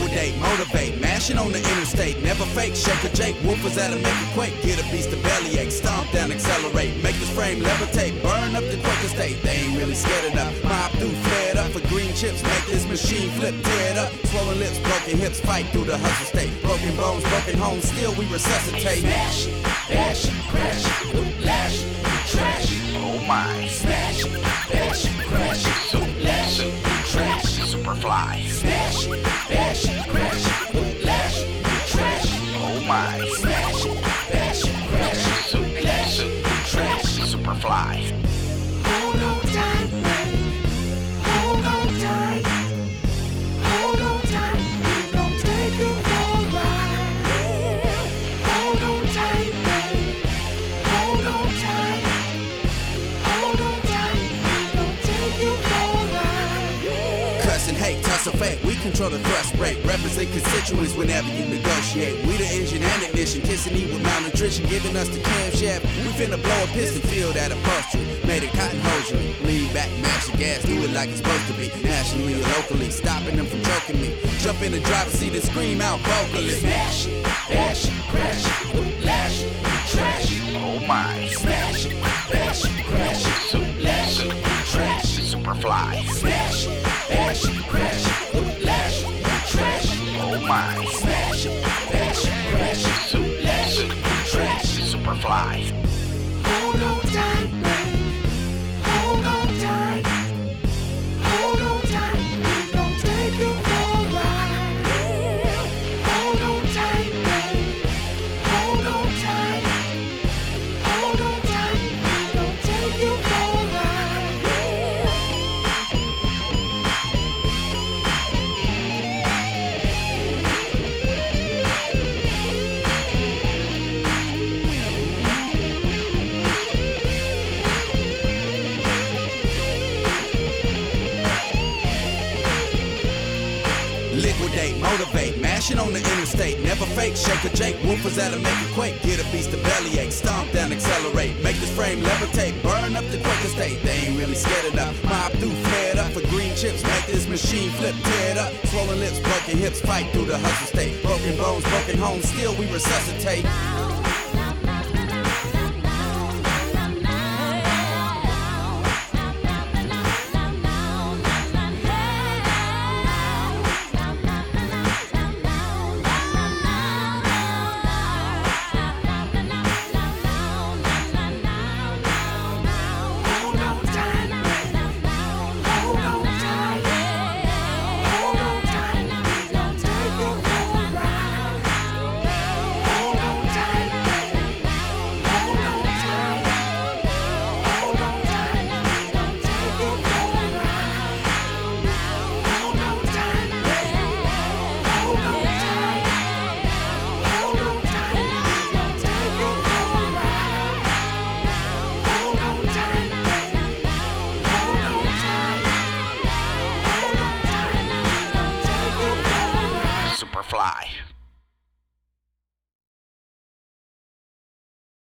Liquidate, motivate, mashing on the interstate. Never fake, shake a Jake, woofers that'll make a quake. Get a beast of bellyache, stomp down, accelerate. Make this frame levitate, burn up the Quaker state. They ain't really scared enough. Mob through, flared up for green chips. Make this machine flip, tear it up. Swollen lips, broken hips, fight through the hustle state. Broken bones, broken homes, still we resuscitate. Smash, bash, crash, lash, trash. Oh my. Smash, bash, crash, lash, trash. Superfly. Smash, bash, crash, lash, trash. Oh my. Smash, bash, crash, lash, trash. Superfly. Hold on tight, baby. Hold on tight. Hold on tight. We gon' take you for a ride. Hold on tight, baby. Hold on tight. Hold on tight. We gon' take you for a ride. Cuss and hate, tussle fake, we control the thrust rate. Represent constituents whenever you negotiate. We the engine and ignition, kissing E with malnutrition, giving us the camshaft. We finna blow a piston, feel that upholstery. Made it cotton hosiery. Lean back, mash the gas, do it like it's supposed to be. Nationally or locally, stopping them from choking me. Jump in the driver's seat and scream out vocally. Smash, bash, crash, lash, trash. Oh my. Smash, bash, crash, lash, trash. Superfly. Smash, bash, crash, lash, trash. Oh my. Smash, bash, crash, lash, trash. Superfly. Hold on tight, baby. Hold on tight. Hold on tight. We gon' take you for a ride. Hold on tight, baby. Hold on tight. Hold on tight. We gon' take you for a ride. Liquidate, motivate, mashing on the interstate. Never fake, shake a Jake, woofers that'll make a quake. Get a beast of bellyache, stomp down, accelerate. Make this frame levitate, burn up the Quaker state. They ain't really scared enough. Mob through, flared up for green chips. Make this machine flip, tear it up. Swollen lips, broken hips, fight through the hustle state. Broken bones, broken homes, still we resuscitate.